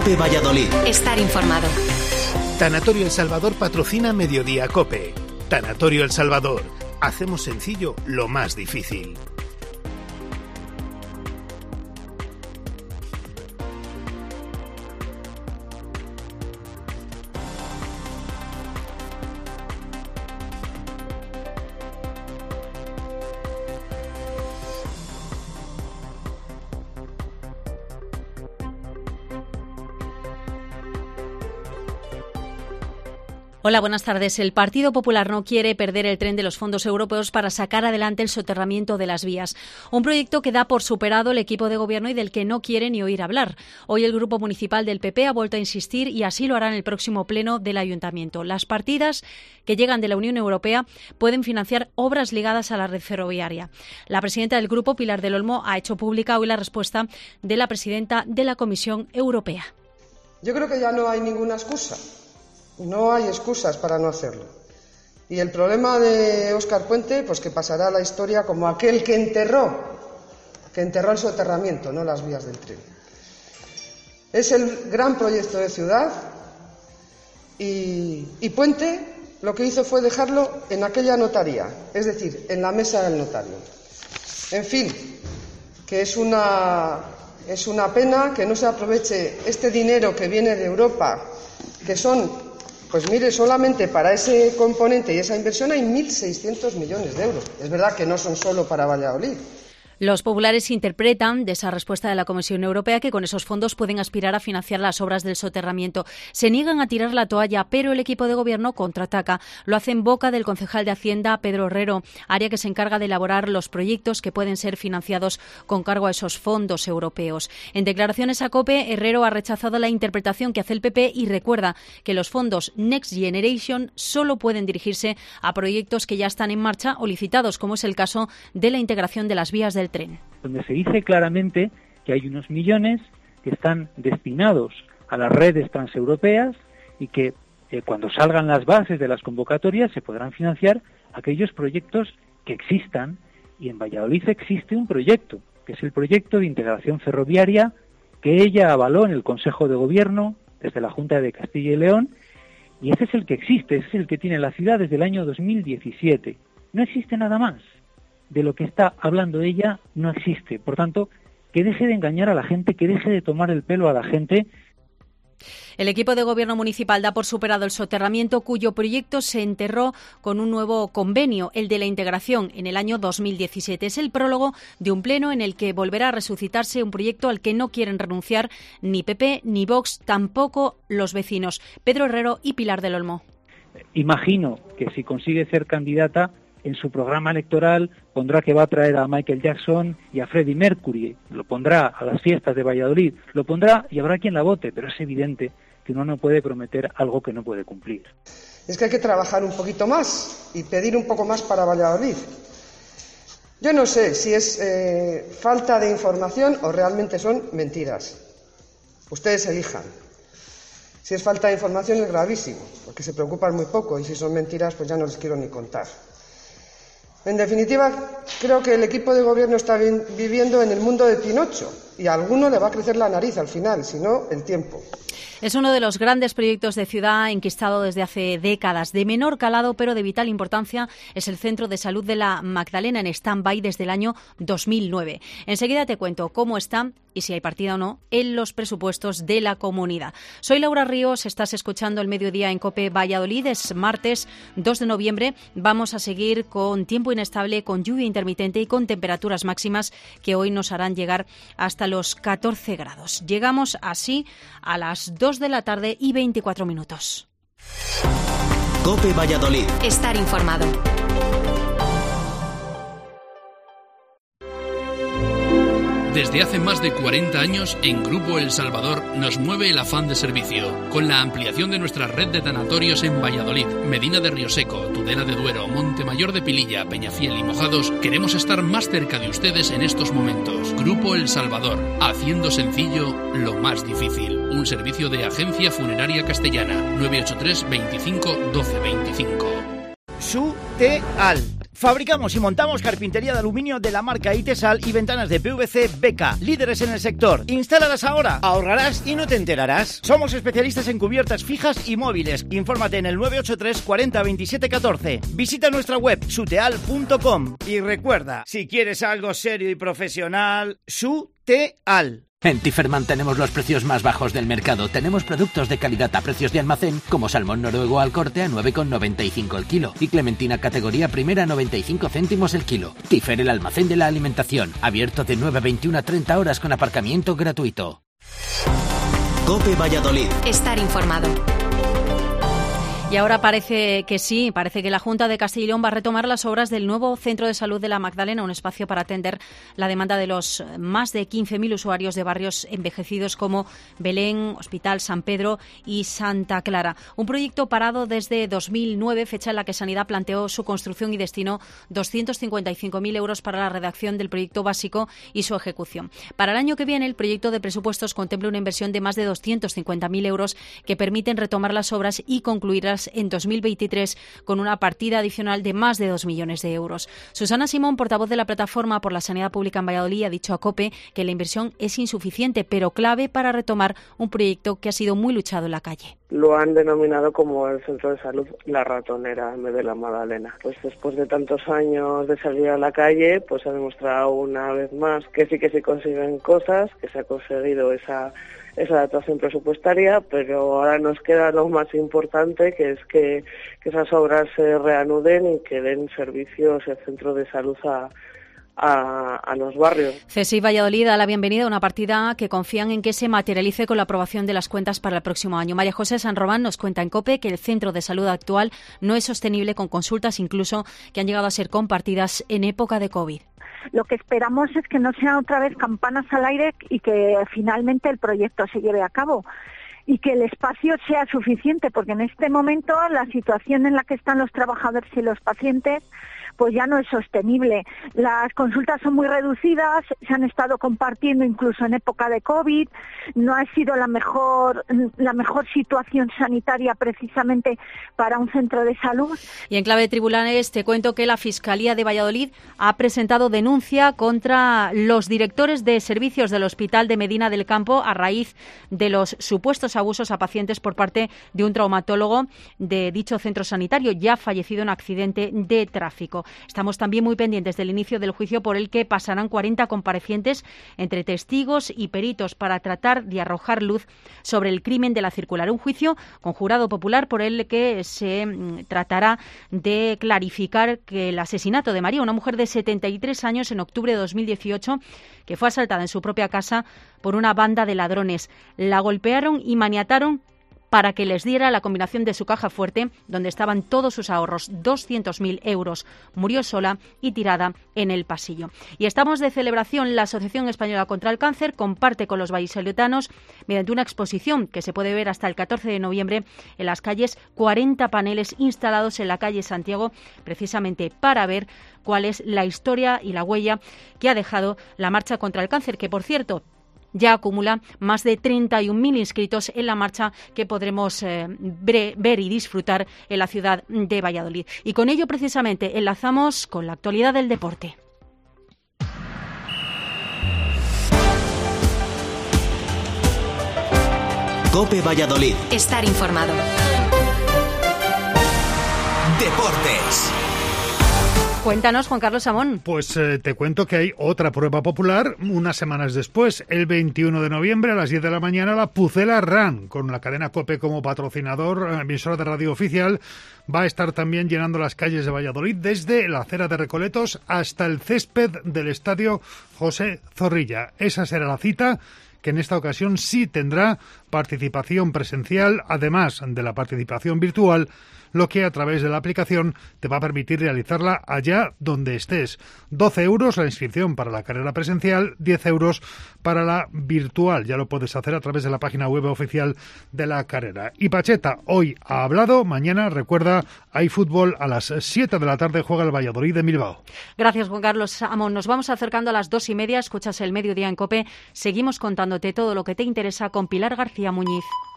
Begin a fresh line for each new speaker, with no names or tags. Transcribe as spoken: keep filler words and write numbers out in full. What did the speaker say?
COPE Valladolid.
Estar informado.
Tanatorio El Salvador patrocina Mediodía COPE. Tanatorio El Salvador. Hacemos sencillo lo más difícil.
Hola, buenas tardes. El Partido Popular no quiere perder el tren de los fondos europeos para sacar adelante el soterramiento de las vías. Un proyecto que da por superado el equipo de gobierno y del que no quiere ni oír hablar. Hoy el Grupo Municipal del P P ha vuelto a insistir y así lo hará en el próximo pleno del Ayuntamiento. Las partidas que llegan de la Unión Europea pueden financiar obras ligadas a la red ferroviaria. La presidenta del Grupo, Pilar del Olmo, ha hecho pública hoy la respuesta de la presidenta de la Comisión Europea.
Yo creo que ya no hay ninguna excusa. No hay excusas para no hacerlo. Y el problema de Óscar Puente, pues que pasará a la historia como aquel que enterró, que enterró el soterramiento, no las vías del tren. Es el gran proyecto de ciudad y, y Puente lo que hizo fue dejarlo en aquella notaría, es decir, en la mesa del notario. En fin, que es una, es una pena que no se aproveche este dinero que viene de Europa, que son... Pues mire, solamente para ese componente y esa inversión hay mil seiscientos millones de euros. Es verdad que no son solo para Valladolid.
Los populares interpretan de esa respuesta de la Comisión Europea que con esos fondos pueden aspirar a financiar las obras del soterramiento. Se niegan a tirar la toalla, pero el equipo de gobierno contraataca. Lo hace en boca del concejal de Hacienda, Pedro Herrero, área que se encarga de elaborar los proyectos que pueden ser financiados con cargo a esos fondos europeos. En declaraciones a COPE, Herrero ha rechazado la interpretación que hace el P P y recuerda que los fondos Next Generation solo pueden dirigirse a proyectos que ya están en marcha o licitados, como es el caso de la integración de las vías del tren.
Donde se dice claramente que hay unos millones que están destinados a las redes transeuropeas y que eh, cuando salgan las bases de las convocatorias se podrán financiar aquellos proyectos que existan, y en Valladolid existe un proyecto, que es el proyecto de integración ferroviaria que ella avaló en el Consejo de Gobierno desde la Junta de Castilla y León, y ese es el que existe, ese es el que tiene la ciudad desde el año dos mil diecisiete. No existe nada más. De lo que está hablando ella no existe. Por tanto, que deje de engañar a la gente, que deje de tomar el pelo a la gente.
El equipo de gobierno municipal da por superado el soterramiento, cuyo proyecto se enterró con un nuevo convenio, el de la integración, en el año dos mil diecisiete. Es el prólogo de un pleno en el que volverá a resucitarse un proyecto al que no quieren renunciar ni P P ni Vox, tampoco los vecinos, Pedro Herrero y Pilar del Olmo.
Imagino que si consigue ser candidata, en su programa electoral pondrá que va a traer a Michael Jackson y a Freddie Mercury, lo pondrá a las fiestas de Valladolid, lo pondrá y habrá quien la vote, pero es evidente que uno no puede prometer algo que no puede cumplir.
Es que hay que trabajar un poquito más y pedir un poco más para Valladolid. Yo no sé si es eh, falta de información o realmente son mentiras. Ustedes elijan. Si es falta de información es gravísimo, porque se preocupan muy poco, y si son mentiras pues ya no les quiero ni contar. En definitiva, creo que el equipo de gobierno está viviendo en el mundo de Pinocho y a alguno le va a crecer la nariz al final, si no, el tiempo.
Es uno de los grandes proyectos de ciudad enquistado desde hace décadas. De menor calado, pero de vital importancia, es el Centro de Salud de la Magdalena, en stand-by desde el año dos mil nueve. Enseguida te cuento cómo está y si hay partida o no en los presupuestos de la comunidad. Soy Laura Ríos, estás escuchando El Mediodía en COPE Valladolid. Es martes dos de noviembre. Vamos a seguir con tiempo inestable, con lluvia intermitente y con temperaturas máximas que hoy nos harán llegar hasta los catorce grados. Llegamos así a las dos de la tarde y veinticuatro minutos.
COPE Valladolid.
Estar informado.
Desde hace más de cuarenta años, en Grupo El Salvador nos mueve el afán de servicio, con la ampliación de nuestra red de tanatorios en Valladolid, Medina de Rioseco, Tudela de Duero, Montemayor de Pililla, Peñafiel y Mojados. Queremos estar más cerca de ustedes en estos momentos. Grupo El Salvador, haciendo sencillo lo más difícil. Un servicio de Agencia Funeraria Castellana, nueve ocho tres, veinticinco, doce veinticinco.
Suteal. Fabricamos y montamos carpintería de aluminio de la marca Itesal y ventanas de P V C B K, líderes en el sector. Instálalas ahora, ahorrarás y no te enterarás. Somos especialistas en cubiertas fijas y móviles. Infórmate en el nueve ocho tres cuarenta veintisiete catorce. Visita nuestra web suteal punto com y recuerda, si quieres algo serio y profesional, Suteal.
En Tiferman tenemos los precios más bajos del mercado. Tenemos productos de calidad a precios de almacén, como salmón noruego al corte a nueve con noventa y cinco el kilo y clementina categoría primera a noventa y cinco céntimos el kilo. Tifer, el almacén de la alimentación, abierto de nueve a veintiuna a treinta horas con aparcamiento gratuito.
COPE Valladolid.
Estar informado.
Y ahora parece que sí, parece que la Junta de Castilla y León va a retomar las obras del nuevo Centro de Salud de la Magdalena, un espacio para atender la demanda de los más de quince mil usuarios de barrios envejecidos como Belén, Hospital San Pedro y Santa Clara. Un proyecto parado desde dos mil nueve, fecha en la que Sanidad planteó su construcción y destinó doscientos cincuenta y cinco mil euros para la redacción del proyecto básico y su ejecución. Para el año que viene, el proyecto de presupuestos contempla una inversión de más de doscientos cincuenta mil euros que permiten retomar las obras y concluirlas en dos mil veintitrés con una partida adicional de más de dos millones de euros. Susana Simón, portavoz de la Plataforma por la Sanidad Pública en Valladolid, ha dicho a COPE que la inversión es insuficiente, pero clave para retomar un proyecto que ha sido muy luchado en la calle.
Lo han denominado como el Centro de Salud La Ratonera en vez de La Magdalena. Pues después de tantos años de salir a la calle, pues ha demostrado una vez más que sí que se consiguen cosas, que se ha conseguido esa esa adaptación presupuestaria, pero ahora nos queda lo más importante, que es que, que esas obras se reanuden y que den servicios el centro de salud a A, a los barrios.
CESIF Valladolid da la bienvenida a una partida que confían en que se materialice con la aprobación de las cuentas para el próximo año. María José San Román nos cuenta en COPE que el centro de salud actual no es sostenible, con consultas incluso que han llegado a ser compartidas en época de COVID.
Lo que esperamos es que no sean otra vez campanas al aire y que finalmente el proyecto se lleve a cabo y que el espacio sea suficiente, porque en este momento la situación en la que están los trabajadores y los pacientes pues ya no es sostenible. Las consultas son muy reducidas, se han estado compartiendo incluso en época de COVID, no ha sido la mejor la mejor situación sanitaria precisamente para un centro de salud.
Y en clave de tribunales te cuento que la Fiscalía de Valladolid ha presentado denuncia contra los directores de servicios del Hospital de Medina del Campo a raíz de los supuestos abusos a pacientes por parte de un traumatólogo de dicho centro sanitario, ya fallecido en accidente de tráfico. Estamos también muy pendientes del inicio del juicio por el que pasarán cuarenta comparecientes entre testigos y peritos para tratar de arrojar luz sobre el crimen de la circular. Un juicio con jurado popular por el que se tratará de clarificar que el asesinato de María, una mujer de setenta y tres años, en octubre de dos mil dieciocho, que fue asaltada en su propia casa por una banda de ladrones. La golpearon y maniataron para que les diera la combinación de su caja fuerte, donde estaban todos sus ahorros, doscientos mil euros. Murió sola y tirada en el pasillo. Y estamos de celebración. La Asociación Española contra el Cáncer comparte con los vallisoletanos, mediante una exposición que se puede ver hasta el catorce de noviembre en las calles, cuarenta paneles instalados en la calle Santiago, precisamente para ver cuál es la historia y la huella que ha dejado la marcha contra el cáncer, que, por cierto, ya acumula más de treinta y un mil inscritos en la marcha que podremos eh, ver y disfrutar en la ciudad de Valladolid. Y con ello, precisamente, enlazamos con la actualidad del deporte.
COPE Valladolid.
Estar informado.
Deportes.
Cuéntanos, Juan Carlos Amón.
Pues eh, te cuento que hay otra prueba popular unas semanas después. El veintiuno de noviembre a las diez de la mañana, la Pucela Run, con la cadena COPE como patrocinador, emisora de radio oficial, va a estar también llenando las calles de Valladolid, desde la acera de Recoletos hasta el césped del estadio José Zorrilla. Esa será la cita, que en esta ocasión sí tendrá participación presencial, además de la participación virtual, lo que a través de la aplicación te va a permitir realizarla allá donde estés. doce euros la inscripción para la carrera presencial, diez euros para la virtual. Ya lo puedes hacer a través de la página web oficial de la carrera. Y Pacheta hoy ha hablado, mañana, recuerda, hay fútbol a las siete de la tarde, juega el Valladolid de Bilbao.
Gracias, Juan Carlos Amón. Nos vamos acercando a las dos y media, escuchas el Mediodía en COPE. Seguimos contándote todo lo que te interesa con Pilar García Muñiz.